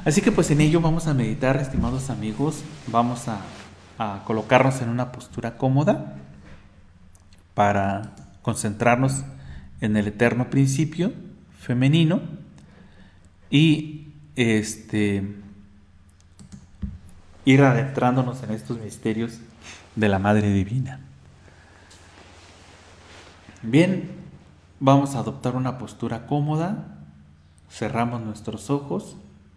Así que pues en ello vamos a meditar, estimados amigos. Vamos a colocarnos en una postura cómoda para concentrarnos en el eterno principio femenino y ir adentrándonos en estos misterios de la Madre Divina. Bien, vamos a adoptar una postura cómoda, cerramos nuestros ojos.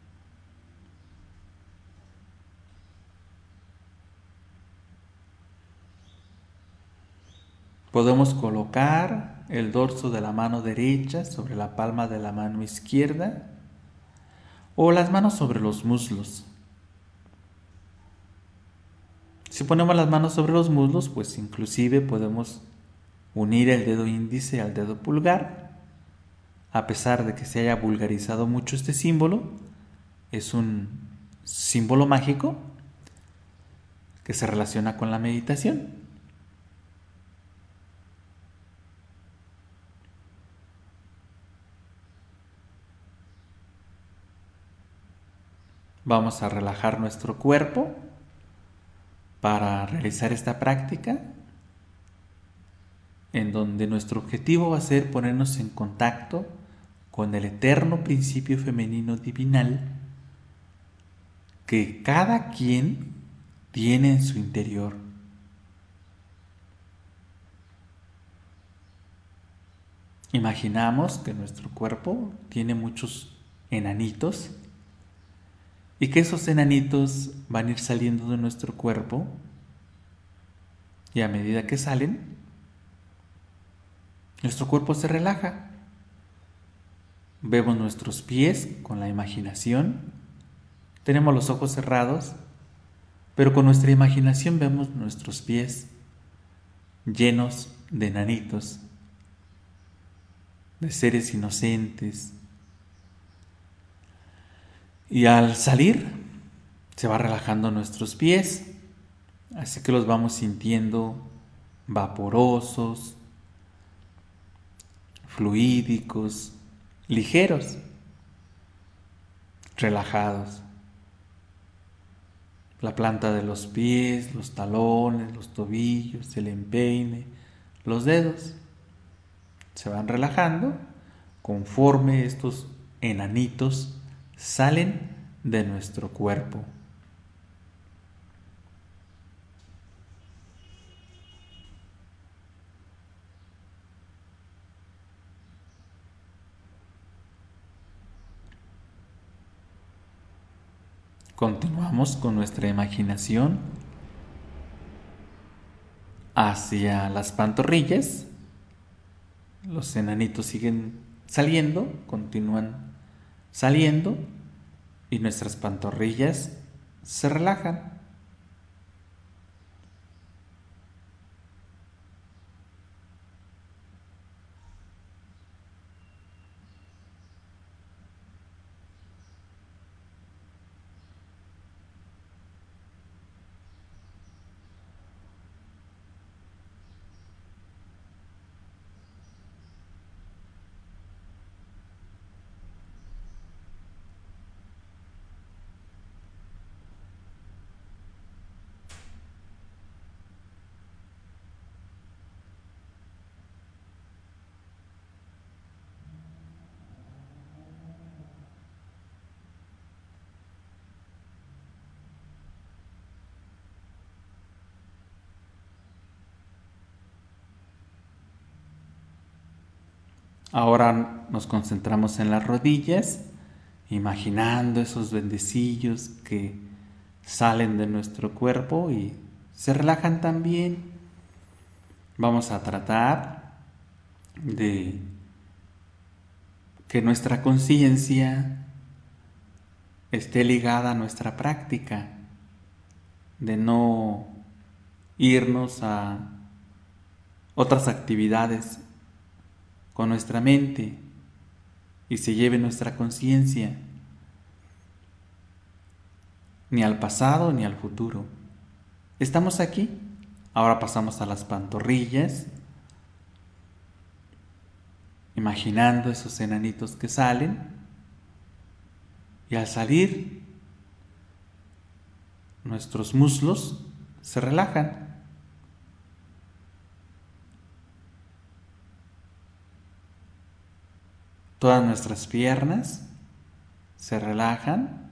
Podemos colocar el dorso de la mano derecha sobre la palma de la mano izquierda o las manos sobre los muslos. Si ponemos las manos sobre los muslos, pues inclusive podemos unir el dedo índice al dedo pulgar. A pesar de que se haya vulgarizado mucho este símbolo, es un símbolo mágico que se relaciona con la meditación. Vamos a relajar nuestro cuerpo para realizar esta práctica, en donde nuestro objetivo va a ser ponernos en contacto con el eterno principio femenino divinal que cada quien tiene en su interior. Imaginamos que nuestro cuerpo tiene muchos enanitos y que esos enanitos van a ir saliendo de nuestro cuerpo y a medida que salen, nuestro cuerpo se relaja. Vemos nuestros pies con la imaginación, tenemos los ojos cerrados, pero con nuestra imaginación vemos nuestros pies llenos de enanitos, de seres inocentes. Y al salir, se va relajando nuestros pies, así que los vamos sintiendo vaporosos, fluídicos, ligeros, relajados. La planta de los pies, los talones, los tobillos, el empeine, los dedos se van relajando conforme estos enanitos salen de nuestro cuerpo. Continuamos con nuestra imaginación hacia las pantorrillas. Los enanitos siguen saliendo, continúan saliendo y nuestras pantorrillas se relajan. Ahora nos concentramos en las rodillas, imaginando esos duendecillos que salen de nuestro cuerpo y se relajan también. Vamos a tratar de que nuestra conciencia esté ligada a nuestra práctica, de no irnos a otras actividades con nuestra mente y se lleve nuestra conciencia ni al pasado ni al futuro. Estamos aquí. Ahora pasamos a las pantorrillas, imaginando esos enanitos que salen Y al salir, nuestros muslos se relajan. Todas nuestras piernas se relajan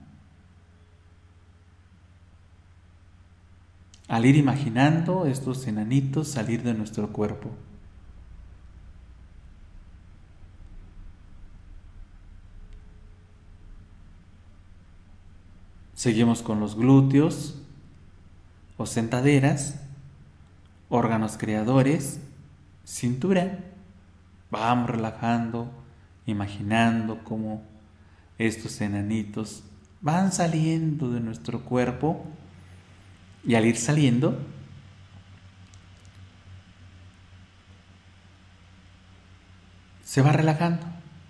al ir imaginando estos enanitos salir de nuestro cuerpo. Seguimos con los glúteos o sentaderas, órganos creadores, cintura. Vamos relajando, imaginando cómo estos enanitos van saliendo de nuestro cuerpo y al ir saliendo, se va relajando.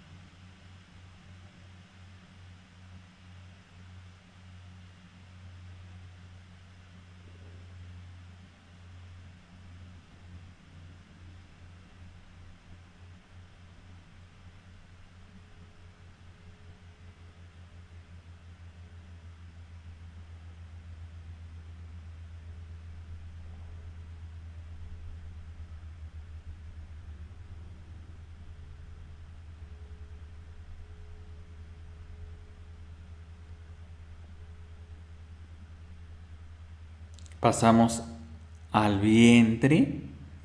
Pasamos al vientre,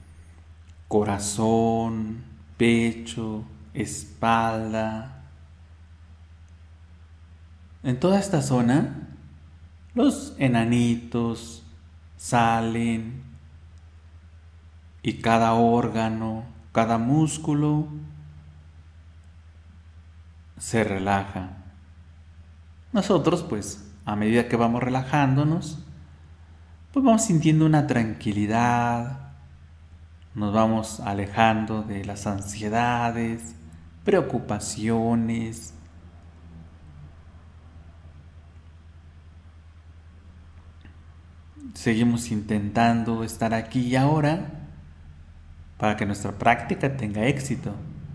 corazón, pecho, espalda. En toda esta zona, los enanitos salen y cada órgano, cada músculo se relaja. Nosotros, pues, a medida que vamos relajándonos, pues vamos sintiendo una tranquilidad, nos vamos alejando de las ansiedades, preocupaciones. Seguimos intentando estar aquí y ahora para que nuestra práctica tenga éxito.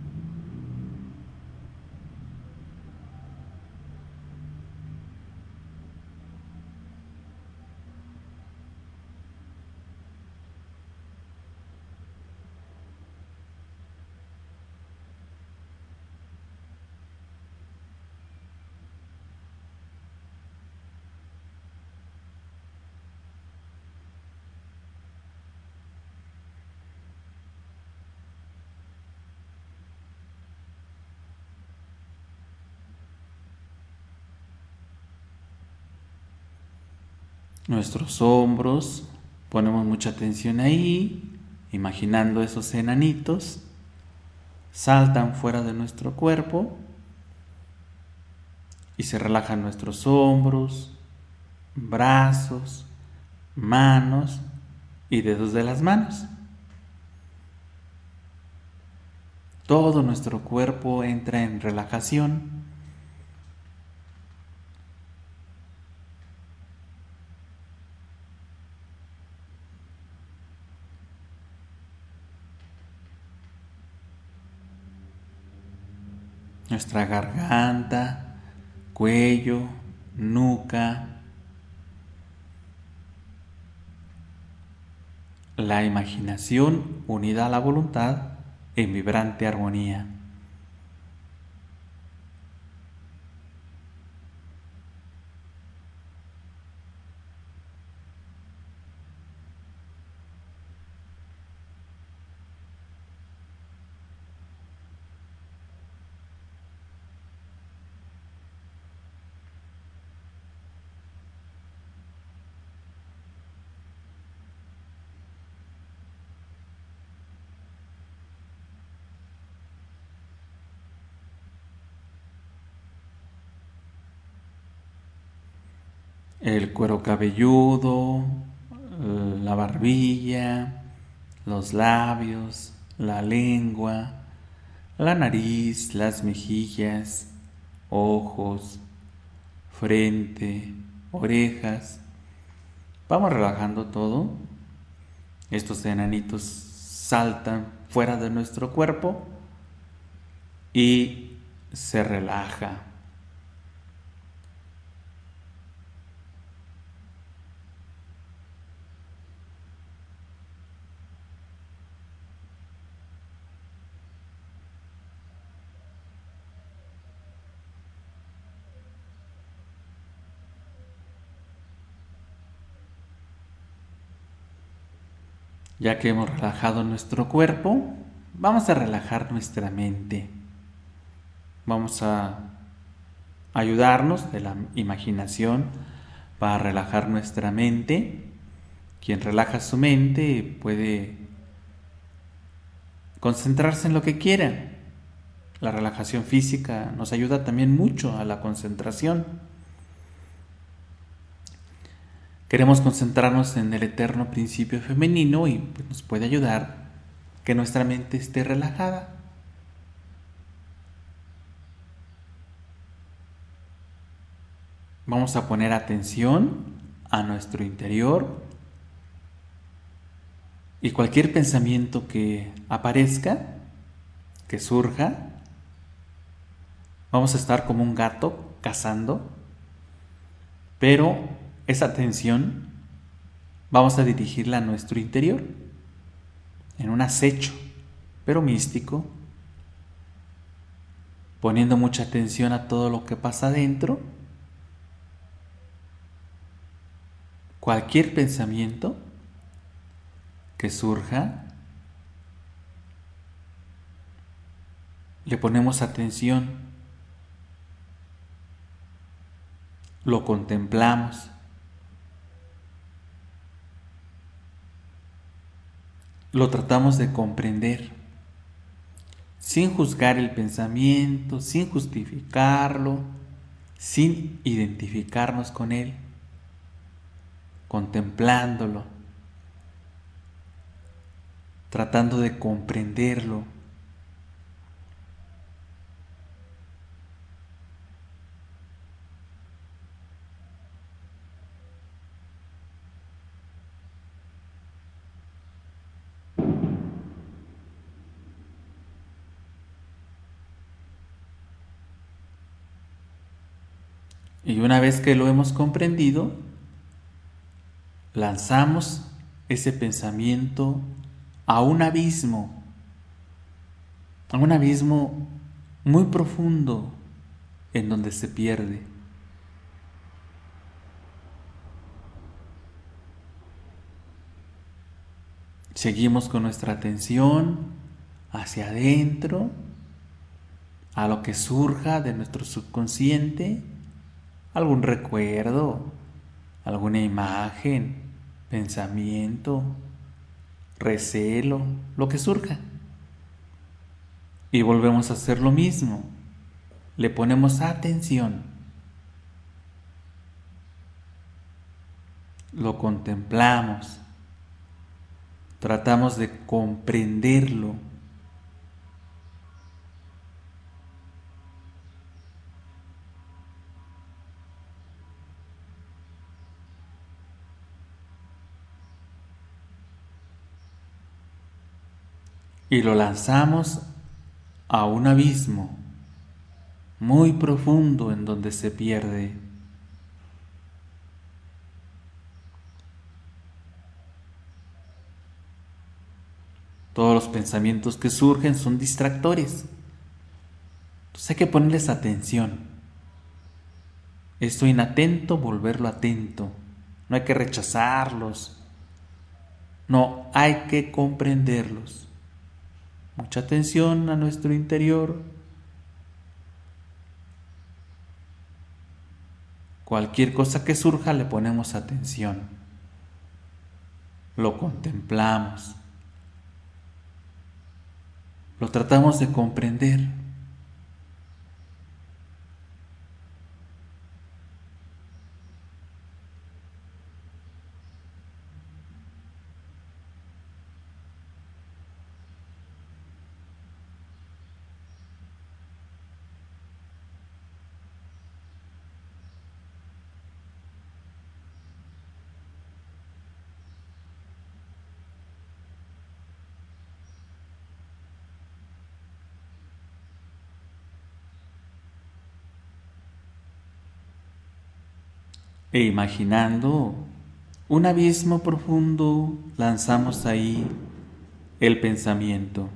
Nuestros hombros, ponemos mucha atención ahí, imaginando esos enanitos, saltan fuera de nuestro cuerpo y se relajan nuestros hombros, brazos, manos y dedos de las manos. Todo nuestro cuerpo entra en relajación. Nuestra garganta, cuello, nuca, la imaginación unida a la voluntad en vibrante armonía. El cuero cabelludo, la barbilla, los labios, la lengua, la nariz, las mejillas, ojos, frente, orejas. Vamos relajando todo. Estos enanitos saltan fuera de nuestro cuerpo y se relaja. Ya que hemos relajado nuestro cuerpo, vamos a relajar nuestra mente. Vamos a ayudarnos de la imaginación para relajar nuestra mente. Quien relaja su mente puede concentrarse en lo que quiera. La relajación física nos ayuda también mucho a la concentración. Queremos concentrarnos en el eterno principio femenino y pues, nos puede ayudar que nuestra mente esté relajada. Vamos a poner atención a nuestro interior y cualquier pensamiento que aparezca, que surja, vamos a estar como un gato cazando, pero esa atención vamos a dirigirla a nuestro interior, en un acecho, pero místico, poniendo mucha atención a todo lo que pasa adentro. Cualquier pensamiento que surja, le ponemos atención, lo contemplamos, lo tratamos de comprender, sin juzgar el pensamiento, sin justificarlo, sin identificarnos con él, contemplándolo, tratando de comprenderlo. Y una vez que lo hemos comprendido, lanzamos ese pensamiento a un abismo muy profundo en donde se pierde. Seguimos con nuestra atención hacia adentro, a lo que surja de nuestro subconsciente, algún recuerdo, alguna imagen, pensamiento, recelo, lo que surja. Y volvemos a hacer lo mismo. Le ponemos atención, lo contemplamos, tratamos de comprenderlo. Y lo lanzamos a un abismo muy profundo en donde se pierde. Todos los pensamientos que surgen son distractores. Entonces hay que ponerles atención. Esto inatento, volverlo atento. No hay que rechazarlos. No, hay que comprenderlos. Mucha atención a nuestro interior. Cualquier cosa que surja le ponemos atención. Lo contemplamos. Lo tratamos de comprender. E imaginando un abismo profundo, lanzamos ahí el pensamiento.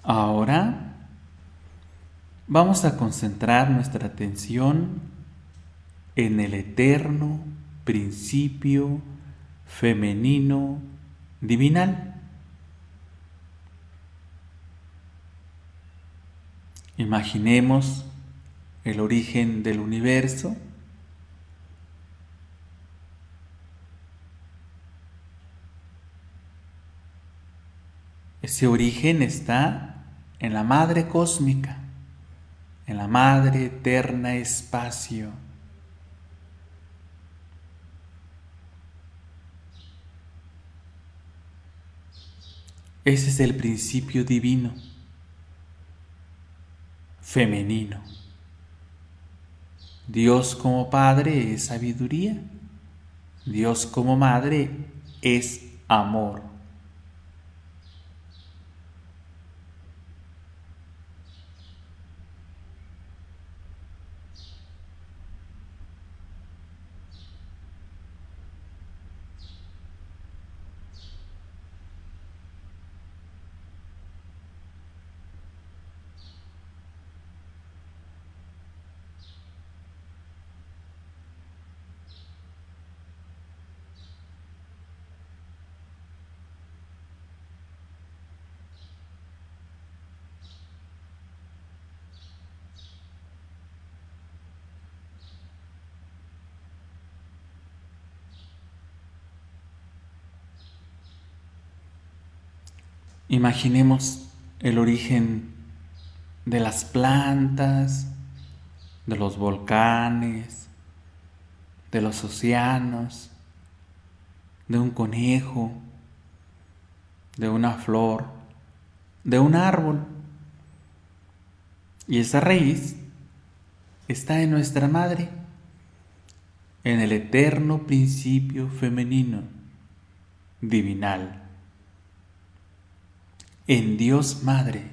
Ahora vamos a concentrar nuestra atención en el eterno principio femenino divinal. Imaginemos el origen del universo. Ese origen está en la madre cósmica, en la madre eterna espacio. Ese es el principio divino, femenino. Dios como Padre es sabiduría. Dios como Madre es amor. Imaginemos el origen de las plantas, de los volcanes, de los océanos, de un conejo, de una flor, de un árbol. Y esa raíz está en nuestra madre, en el eterno principio femenino, divinal, en Dios Madre.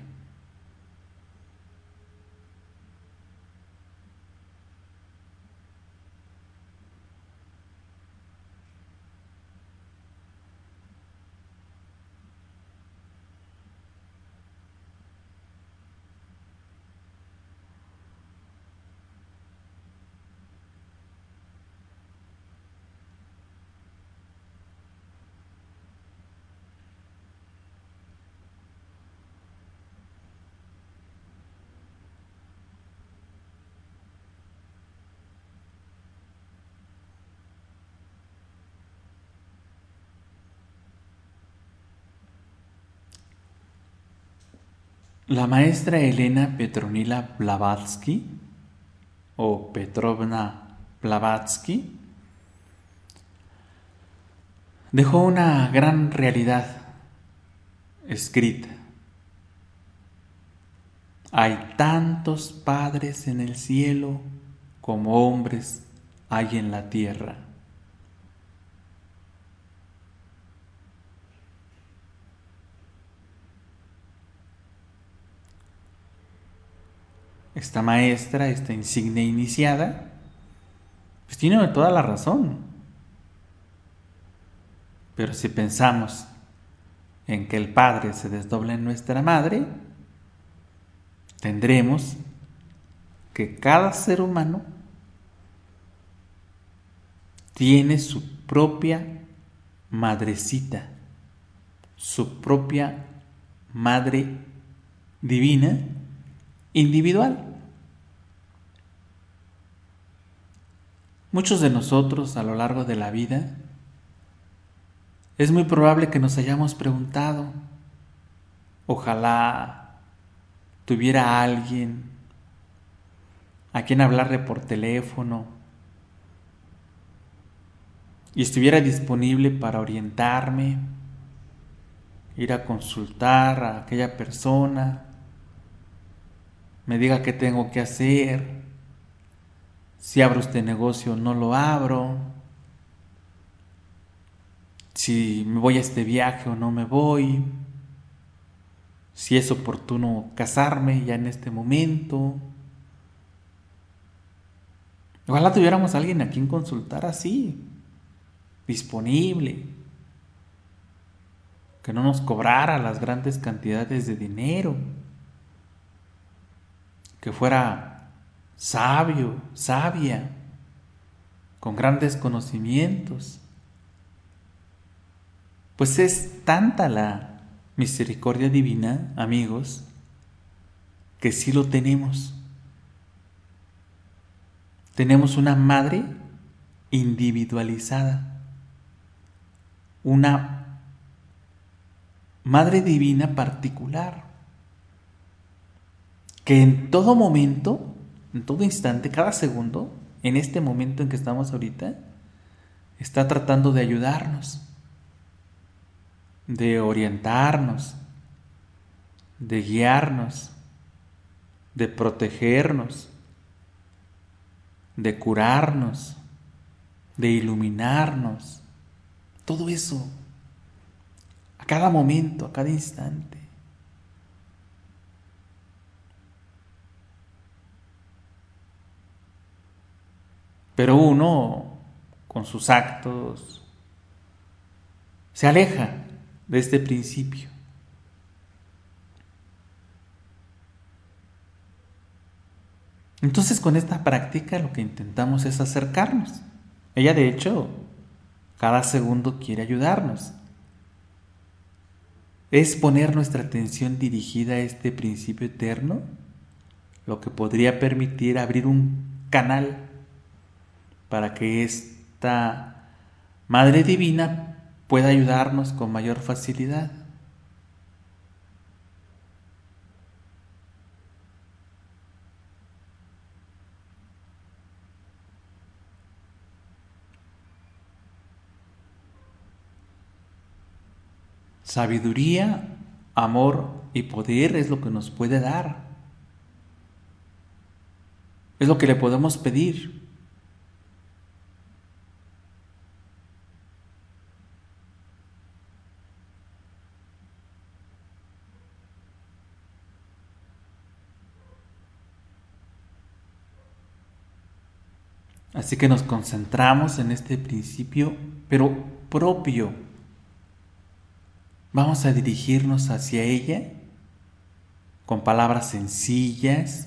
La maestra Elena Petronila Blavatsky o Petrovna Blavatsky dejó una gran realidad escrita. Hay tantos padres en el cielo como hombres hay en la tierra. Esta maestra, esta insignia iniciada, pues tiene toda la razón. Pero si pensamos en que el Padre se desdobla en nuestra madre, tendremos que cada ser humano tiene su propia madrecita, su propia madre divina individual. Muchos de nosotros a lo largo de la vida es muy probable que nos hayamos preguntado, ojalá tuviera a alguien a quien hablarle por teléfono y estuviera disponible para orientarme, ir a consultar a aquella persona, me diga qué tengo que hacer, si abro este negocio o no lo abro, si me voy a este viaje o no me voy, si es oportuno casarme ya en este momento. Ojalá tuviéramos a alguien a quien consultar así, disponible, que no nos cobrara las grandes cantidades de dinero. que fuera sabio, sabia, con grandes conocimientos. Pues es tanta la misericordia divina, amigos, que sí lo tenemos. Tenemos una madre individualizada, una madre divina particular, que en todo momento, en todo instante, cada segundo, en este momento en que estamos ahorita, está tratando de ayudarnos, de orientarnos, de guiarnos, de protegernos, de curarnos, de iluminarnos. Todo eso, a cada momento, a cada instante. Pero uno, con sus actos, se aleja de este principio. Entonces, con esta práctica lo que intentamos es acercarnos. Ella, de hecho, cada segundo quiere ayudarnos. Es poner nuestra atención dirigida a este principio eterno lo que podría permitir abrir un canal para que esta Madre Divina pueda ayudarnos con mayor facilidad. Sabiduría, amor y poder es lo que nos puede dar. Es lo que le podemos pedir. Así que nos concentramos en este principio, pero propio. Vamos a dirigirnos hacia ella con palabras sencillas,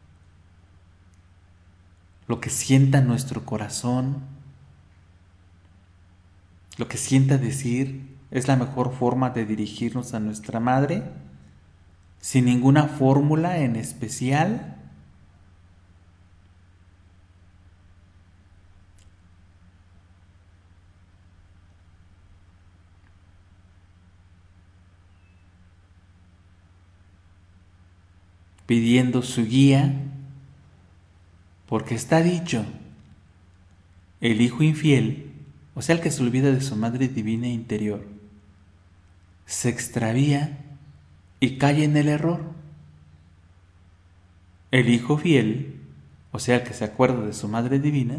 lo que sienta nuestro corazón, lo que sienta decir. Es la mejor forma de dirigirnos a nuestra madre, sin ninguna fórmula en especial. Pidiendo su guía, porque está dicho, el hijo infiel, o sea, el que se olvida de su madre divina interior, se extravía y cae en el error. El hijo fiel, o sea, el que se acuerda de su madre divina,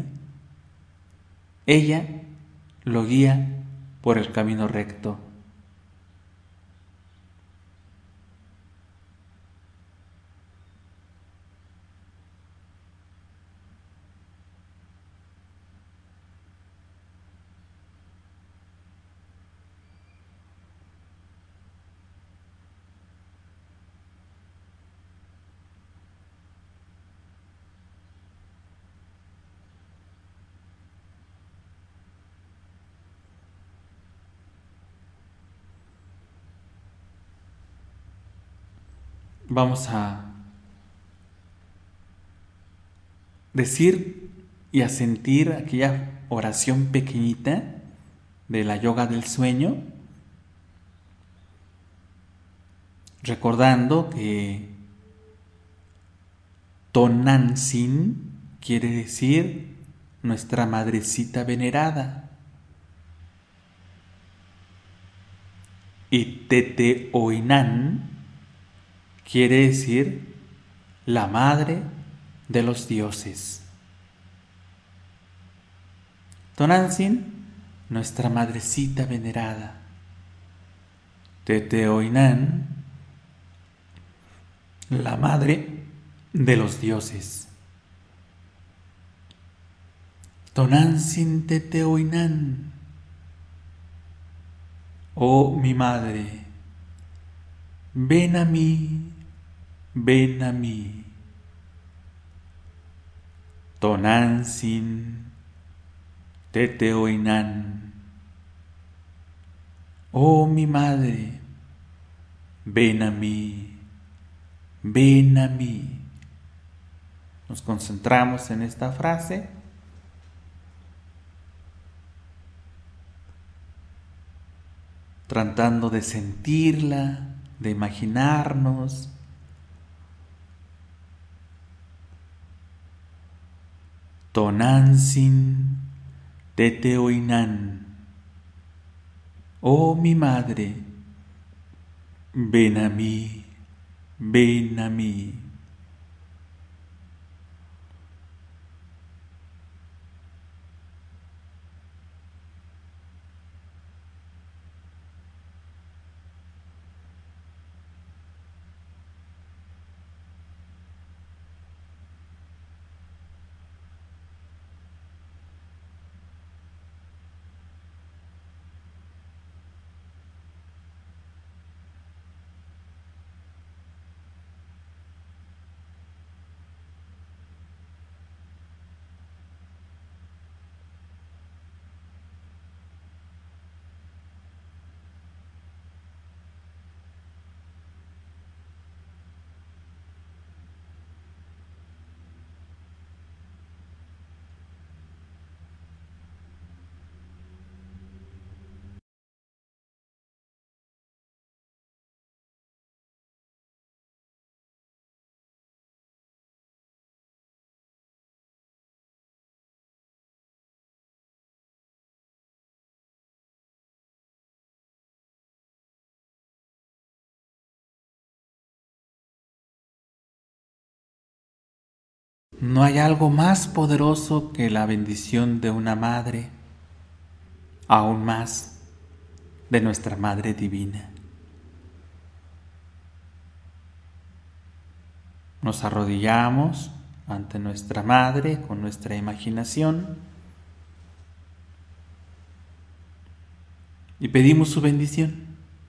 ella lo guía por el camino recto. Vamos a decir y a sentir aquella oración pequeñita de la yoga del sueño, recordando que Tonantzin quiere decir nuestra madrecita venerada y Teteoinan quiere decir la madre de los dioses. Tonantzin, nuestra madrecita venerada. Teteoinan, la madre de los dioses. Tonantzin Teteoinan, oh mi madre, ven a mí, ven a mí. Tonantzin Teteoinan. Oh mi madre, ven a mí, ven a mí. Nos concentramos en esta frase. Tratando de sentirla, de imaginarnos. Tonantzin Teteoinan. Oh mi madre, ven a mí, ven a mí. No hay algo más poderoso que la bendición de una madre, aún más de nuestra Madre Divina. Nos arrodillamos ante nuestra Madre con nuestra imaginación y pedimos su bendición.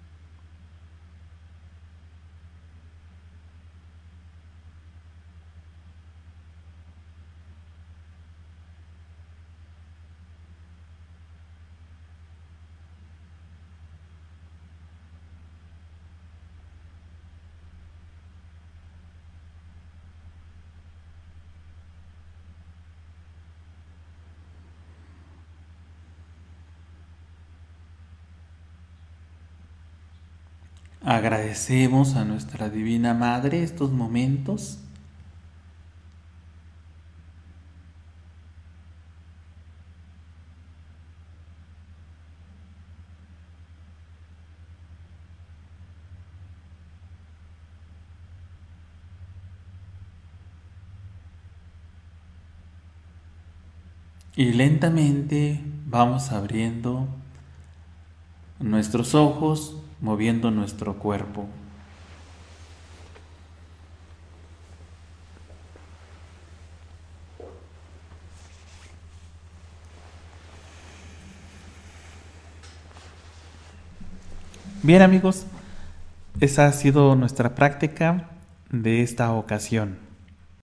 Agradecemos a nuestra Divina Madre estos momentos y lentamente vamos abriendo nuestros ojos, moviendo nuestro cuerpo. Bien amigos, esa ha sido nuestra práctica de esta ocasión.